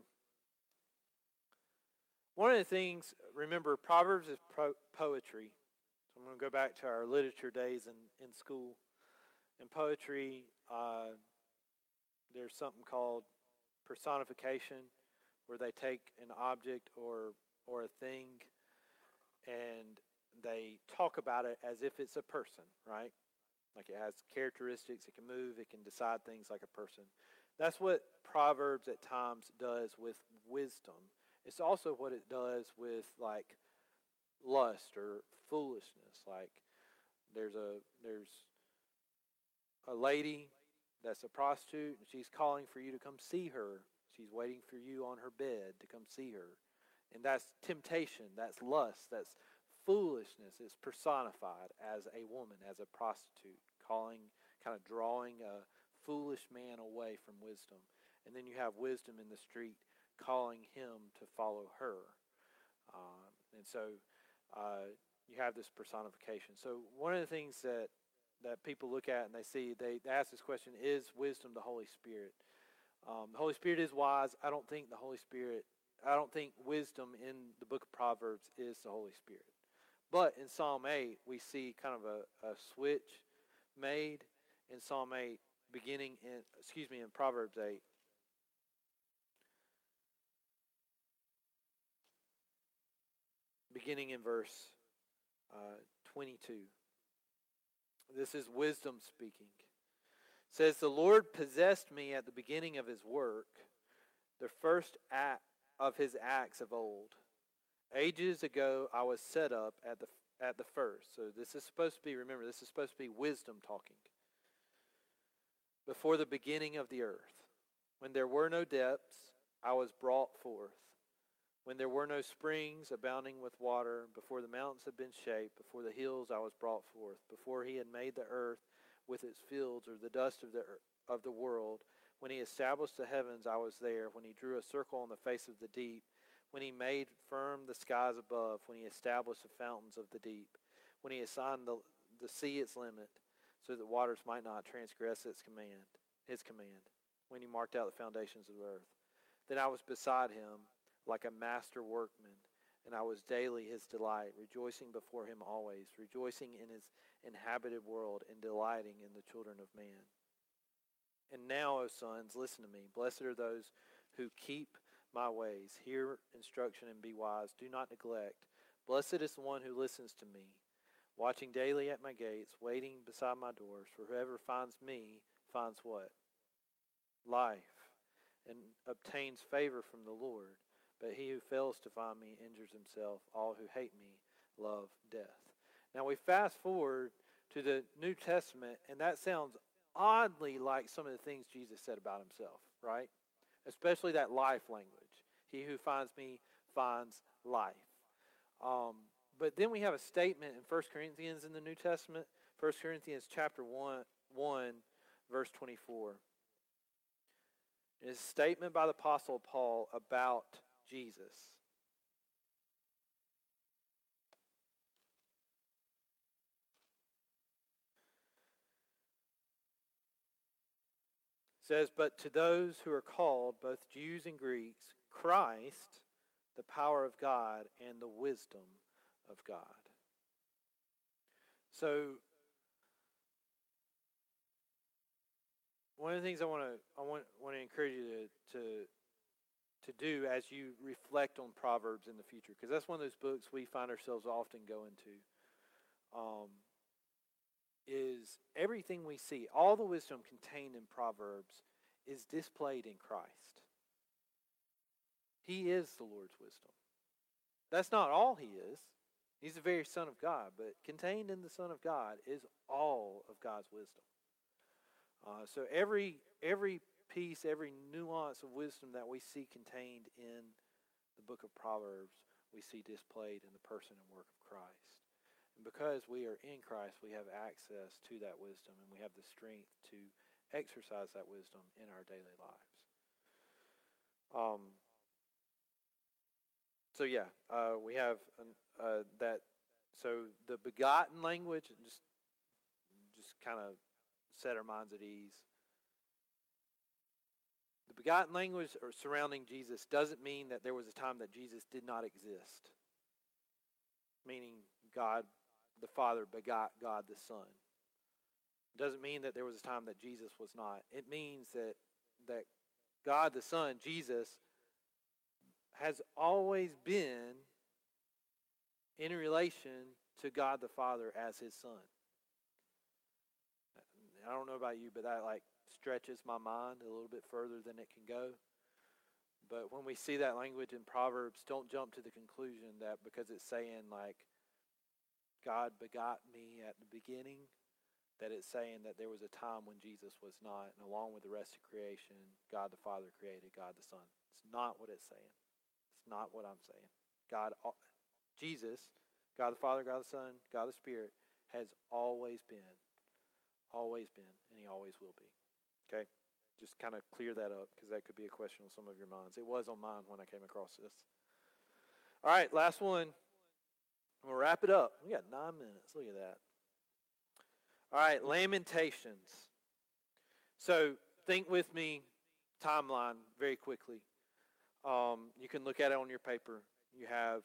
One of the things, remember, Proverbs is pro- poetry. So I'm going to go back to our literature days in, in school. In poetry, uh, there's something called personification, where they take an object or or a thing and they talk about it as if it's a person, right? Like it has characteristics, it can move, it can decide things like a person. That's what Proverbs at times does with wisdom. It's also what it does with like lust or foolishness. Like there's a there's a lady that's a prostitute and she's calling for you to come see her. She's waiting for you on her bed to come see her. And that's temptation, that's lust, that's foolishness. It's personified as a woman, as a prostitute, calling, kind of drawing a foolish man away from wisdom. And then you have wisdom in the street calling him to follow her. Um, and so uh, you have this personification. So one of the things that, that people look at and they see, they ask this question, is wisdom the Holy Spirit? Um, the Holy Spirit is wise. I don't think the Holy Spirit, I don't think wisdom in the book of Proverbs is the Holy Spirit. But in Psalm eight, we see kind of a, a switch made in Psalm eight, beginning in, excuse me, in Proverbs eight. Beginning in verse uh, twenty-two. This is wisdom speaking. It says, the Lord possessed me at the beginning of his work, the first act of his acts of old. Ages ago I was set up at the at the first. So this is supposed to be, remember, this is supposed to be wisdom talking. Before the beginning of the earth. When there were no depths, I was brought forth. When there were no springs abounding with water, before the mountains had been shaped, before the hills I was brought forth, before he had made the earth with its fields, or the dust of the of the world, when he established the heavens, I was there. When he drew a circle on the face of the deep, when he made firm the skies above, when he established the fountains of the deep, when he assigned the the sea its limit, so that waters might not transgress its command, his command, when he marked out the foundations of the earth. Then I was beside him, like a master workman, and I was daily his delight, rejoicing before him always, rejoicing in his inhabited world, and delighting in the children of man. And now, O sons, listen to me. Blessed are those who keep my ways. Hear instruction and be wise. Do not neglect. Blessed is the one who listens to me, watching daily at my gates, waiting beside my doors. For whoever finds me finds what? Life, and obtains favor from the Lord. But he who fails to find me injures himself. All who hate me love death. Now we fast forward to the New Testament, and that sounds oddly like some of the things Jesus said about himself, right? Especially that life language. He who finds me finds life. Um, but then we have a statement in First Corinthians in the New Testament, First Corinthians chapter one, one verse twenty-four. It's a statement by the Apostle Paul about Jesus. It says, but to those who are called, both Jews and Greeks, Christ, the power of God and the wisdom of God. So, one of the things I want to I want want to encourage you to, to to do as you reflect on Proverbs in the future, because that's one of those books we find ourselves often going to. Um, is everything we see, all the wisdom contained in Proverbs is displayed in Christ. He is the Lord's wisdom. That's not all he is. He's the very Son of God, but contained in the Son of God is all of God's wisdom. Uh, so every every piece, every nuance of wisdom that we see contained in the book of Proverbs, we see displayed in the person and work of Christ. And because we are in Christ, we have access to that wisdom, and we have the strength to exercise that wisdom in our daily lives. Um. So yeah, uh, we have uh, that. So the begotten language, just just kind of set our minds at ease. The begotten language surrounding Jesus doesn't mean that there was a time that Jesus did not exist. Meaning God the Father begot God the Son. It doesn't mean that there was a time that Jesus was not. It means that that God the Son, Jesus, has always been in relation to God the Father as his Son. I don't know about you, but that like stretches my mind a little bit further than it can go. But when we see that language in Proverbs, don't jump to the conclusion that because it's saying like God begot me at the beginning, that it's saying that there was a time when Jesus was not, and along with the rest of creation, God the Father created God the Son. It's not what it's saying. It's not what I'm saying. God, Jesus, God the Father, God the Son, God the Spirit, has always been, always been, and he always will be. Okay? Just kind of clear that up, because that could be a question on some of your minds. It was on mine when I came across this. All right, last one. We'll wrap it up. We got nine minutes. Look at that. All right, Lamentations. So think with me, timeline, very quickly. Um, you can look at it on your paper. You have,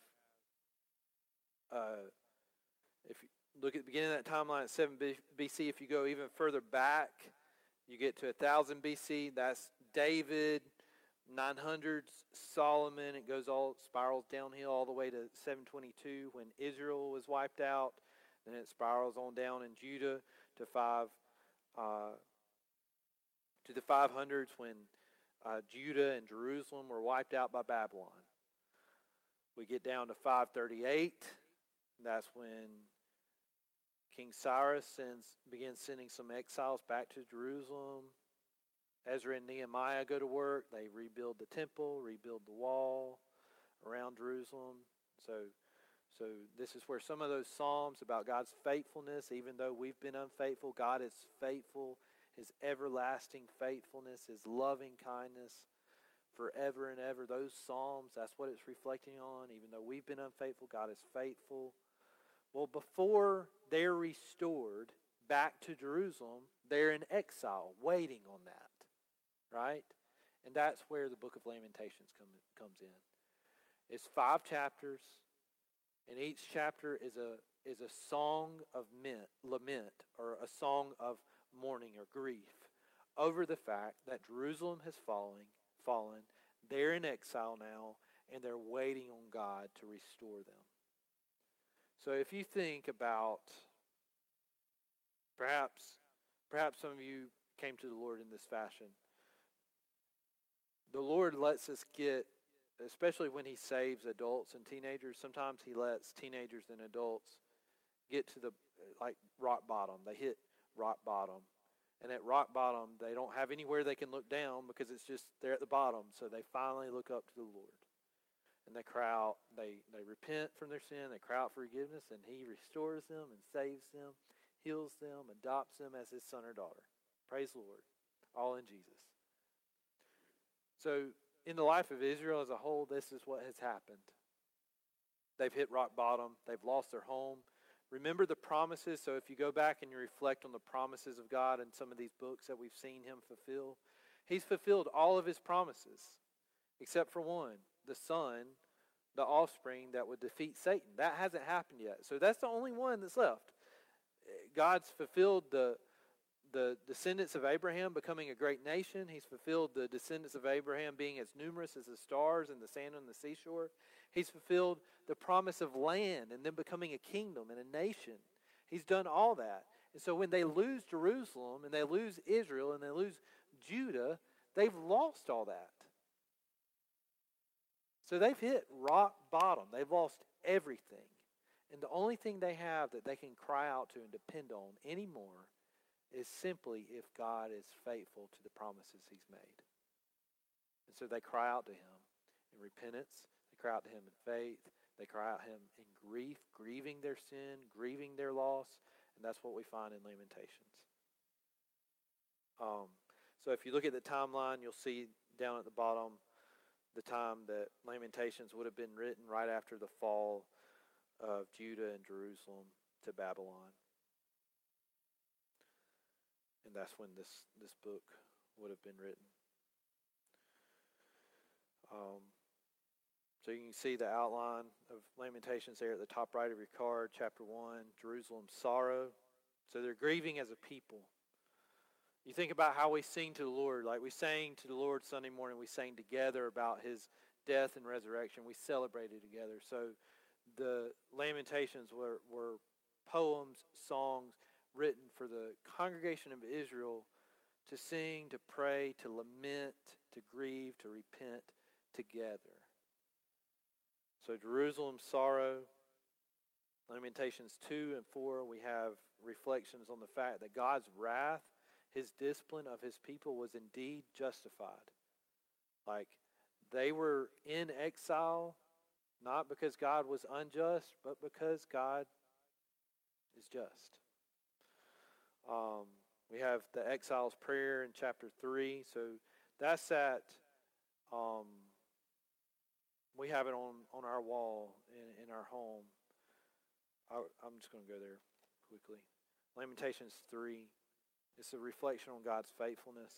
uh, if you look at the beginning of that timeline at seven B C, if you go even further back, you get to one thousand B C. That's David. nine hundreds, Solomon. It goes all, spirals downhill all the way to seven twenty-two when Israel was wiped out. Then it spirals on down in Judah to five, uh, to the five hundreds when uh, Judah and Jerusalem were wiped out by Babylon. We get down to five thirty-eight. That's when King Cyrus sends, begins sending some exiles back to Jerusalem. Ezra and Nehemiah go to work. They rebuild the temple, rebuild the wall around Jerusalem. So, so this is where some of those psalms about God's faithfulness, even though we've been unfaithful, God is faithful. His everlasting faithfulness, his loving kindness forever and ever. Those psalms, that's what it's reflecting on. Even though we've been unfaithful, God is faithful. Well, before they're restored back to Jerusalem, they're in exile, waiting on that. Right? And that's where the book of Lamentations come, comes in. It's five chapters, and each chapter is a is a song of mint, lament, or a song of mourning or grief over the fact that Jerusalem has fallen, fallen. They're in exile now, and they're waiting on God to restore them. So if you think about, perhaps, perhaps some of you came to the Lord in this fashion. The Lord lets us get, especially when he saves adults and teenagers, sometimes he lets teenagers and adults get to the, like, rock bottom. They hit rock bottom. And at rock bottom, they don't have anywhere they can look down because it's just, they're at the bottom. So they finally look up to the Lord. And they cry out, they, they repent from their sin, they cry out for forgiveness, and he restores them and saves them, heals them, adopts them as his son or daughter. Praise the Lord. All in Jesus. So, in the life of Israel as a whole, this is what has happened. They've hit rock bottom. They've lost their home. Remember the promises. So if you go back and you reflect on the promises of God in some of these books that we've seen him fulfill, he's fulfilled all of his promises except for one, the son, the offspring that would defeat Satan. That hasn't happened yet. So that's the only one that's left. God's fulfilled the the descendants of Abraham becoming a great nation. He's fulfilled the descendants of Abraham being as numerous as the stars and the sand on the seashore. He's fulfilled the promise of land and then becoming a kingdom and a nation. He's done all that. And so when they lose Jerusalem and they lose Israel and they lose Judah, they've lost all that. So they've hit rock bottom. They've lost everything. And the only thing they have that they can cry out to and depend on anymore is simply if God is faithful to the promises he's made. And so they cry out to him in repentance. They cry out to him in faith. They cry out to him in grief, grieving their sin, grieving their loss. And that's what we find in Lamentations. Um, so if you look at the timeline, you'll see down at the bottom the time that Lamentations would have been written right after the fall of Judah and Jerusalem to Babylon. And that's when this, this book would have been written. Um, so you can see the outline of Lamentations there at the top right of your card. Chapter one, Jerusalem's sorrow. So they're grieving as a people. You think about how we sing to the Lord. Like we sang to the Lord Sunday morning. We sang together about his death and resurrection. We celebrated together. So the Lamentations were, were poems, songs written for the congregation of Israel to sing, to pray, to lament, to grieve, to repent together. So Jerusalem's sorrow, Lamentations two and four, we have reflections on the fact that God's wrath, his discipline of his people was indeed justified. Like they were in exile, not because God was unjust, but because God is just. Um, we have the exile's prayer in chapter three. So that's at, um, we have it on, on our wall in, in our home. I, I'm just going to go there quickly. Lamentations three. It's a reflection on God's faithfulness.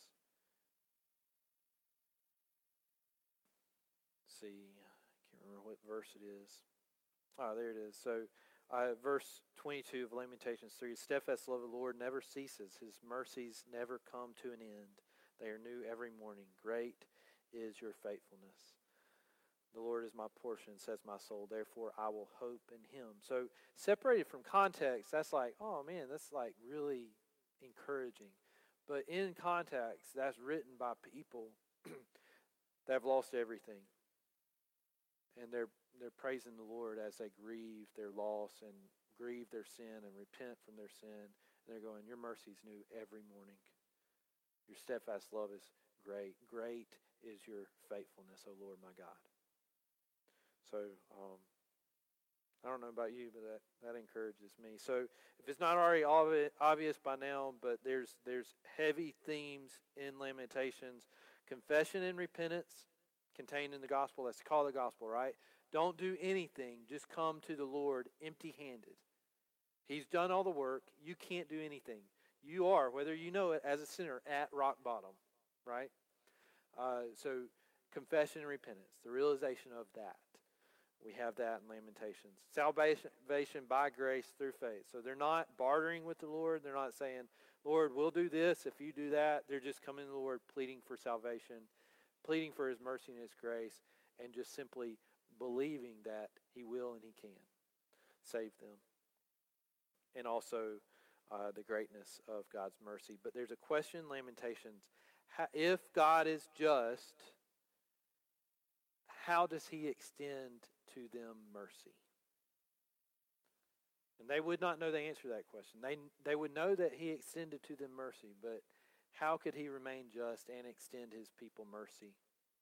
Let's see, I can't remember what verse it is. Oh, there it is. So, uh, verse twenty-two of Lamentations three, steadfast love of the Lord never ceases. His mercies never come to an end. They are new every morning. Great is your faithfulness. The Lord is my portion, says my soul. Therefore, I will hope in him. So, separated from context, that's like, oh man, that's like really encouraging. But in context, that's written by people that have lost everything. And they're they're praising the Lord as they grieve their loss and grieve their sin and repent from their sin. And they're going, your mercy is new every morning. Your steadfast love is great. Great is your faithfulness, O Lord my God. So, um, I don't know about you, but that, that encourages me. So if it's not already obvious by now, but there's there's heavy themes in Lamentations. Confession and repentance contained in the gospel. That's called the gospel, right? Don't do anything. Just come to the Lord empty-handed. He's done all the work. You can't do anything. You are, whether you know it, as a sinner, at rock bottom, right? Uh, so confession and repentance, the realization of that. We have that in Lamentations. Salvation by grace through faith. So they're not bartering with the Lord. They're not saying, Lord, we'll do this if you do that. They're just coming to the Lord pleading for salvation, pleading for his mercy and his grace, and just simply believing that he will and he can save them. And also uh, the greatness of God's mercy. But there's a question in Lamentations. How, if God is just, how does he extend to them mercy? And they would not know the answer to that question. They, they would know that he extended to them mercy, but how could he remain just and extend his people mercy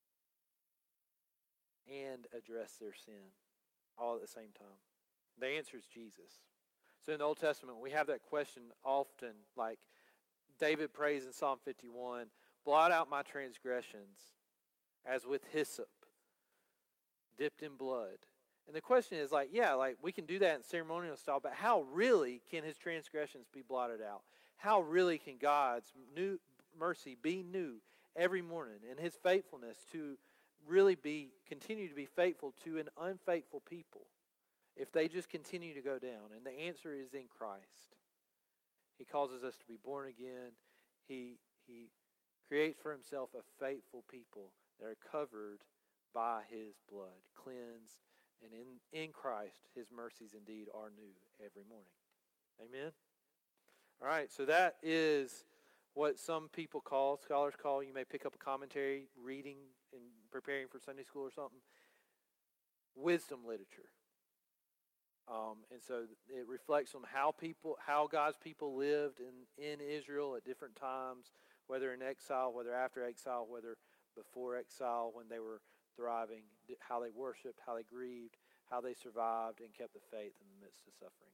and address their sin all at the same time? The answer is Jesus. So in the Old Testament, we have that question often, like David prays in Psalm fifty-one, blot out my transgressions as with hyssop, dipped in blood. And the question is like, yeah, like we can do that in ceremonial style, but how really can his transgressions be blotted out? How really can God's new mercy be new every morning and his faithfulness to really be, continue to be faithful to an unfaithful people if they just continue to go down? And the answer is in Christ. He causes us to be born again. He, he creates for himself a faithful people that are covered by his blood, cleansed, and in, in Christ, his mercies indeed are new every morning. Amen? All right, so that is what some people call, scholars call, you may pick up a commentary, reading and preparing for Sunday school or something, wisdom literature. Um, and so it reflects on how people, how God's people lived in, in Israel at different times, whether in exile, whether after exile, whether before exile, when they were thriving, how they worshiped, how they grieved, how they survived and kept the faith in the midst of suffering.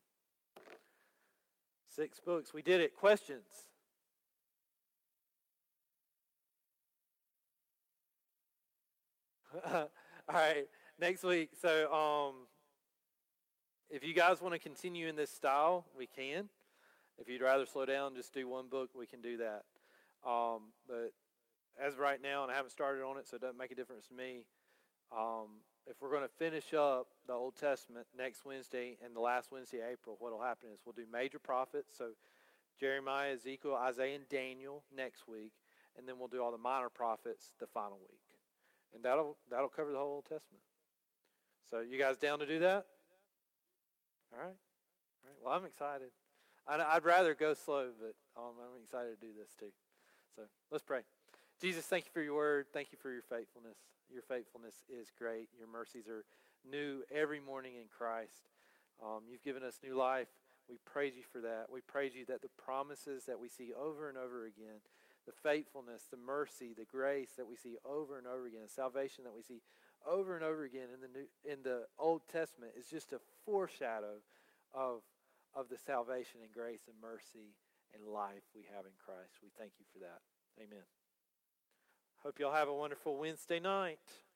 Six books. We did it. Questions? All right. Next week. So, um, if you guys want to continue in this style, we can. If you'd rather slow down, just do one book, we can do that. Um, but as of right now, and I haven't started on it, so it doesn't make a difference to me. Um, if we're going to finish up the Old Testament next Wednesday and the last Wednesday of April, what will happen is we'll do major prophets. So Jeremiah, Ezekiel, Isaiah, and Daniel next week, and then we'll do all the minor prophets the final week, and that'll that'll cover the whole Old Testament. So you guys down to do that? All right. All right. Well, I'm excited. I'd, I'd rather go slow, but um, I'm excited to do this too. So let's pray. Jesus, thank you for your word. Thank you for your faithfulness. Your faithfulness is great. Your mercies are new every morning in Christ. Um, you've given us new life. We praise you for that. We praise you that the promises that we see over and over again, the faithfulness, the mercy, the grace that we see over and over again, the salvation that we see over and over again in the new in the Old Testament is just a foreshadow of of the salvation and grace and mercy and life we have in Christ. We thank you for that. Amen. Hope y'all have a wonderful Wednesday night.